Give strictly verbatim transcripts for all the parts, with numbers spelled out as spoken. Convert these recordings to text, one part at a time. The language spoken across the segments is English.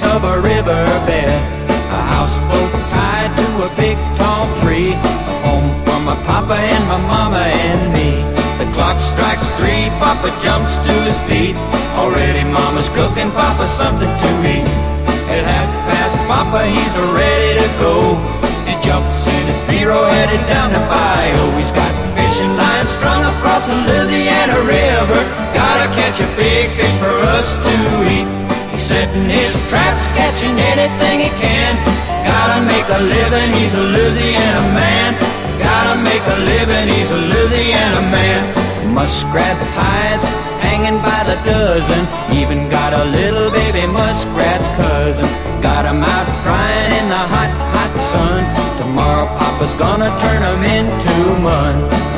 of a riverbed. A houseboat tied to a big tall tree, a home for my papa and my mama and me. The clock strikes three, Papa jumps to his feet. Already Mama's cooking Papa something to eat. At half past, Papa, he's ready to go. He jumps in his Piro, headed down the bayou. He's got fishing lines strung across the Louisiana River. Gotta catch a big fish for us to eat. He's setting his traps, catching anything he can. Gotta make a living, he's a Louisiana man. Gotta make a living, he's a Louisiana man. Muskrat hides hanging by the dozen. Even got a little baby muskrat's cousin. Got him out drying in the hot, hot sun. Tomorrow Papa's gonna turn him into mud.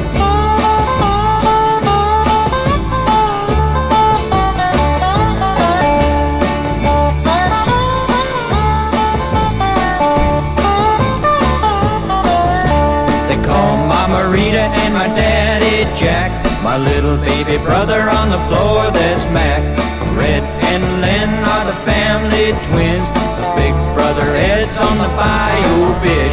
Mama Rita and my daddy Jack, my little baby brother on the floor that's Mac. Red and Len are the family twins. The big brother Ed's on the bayou fish.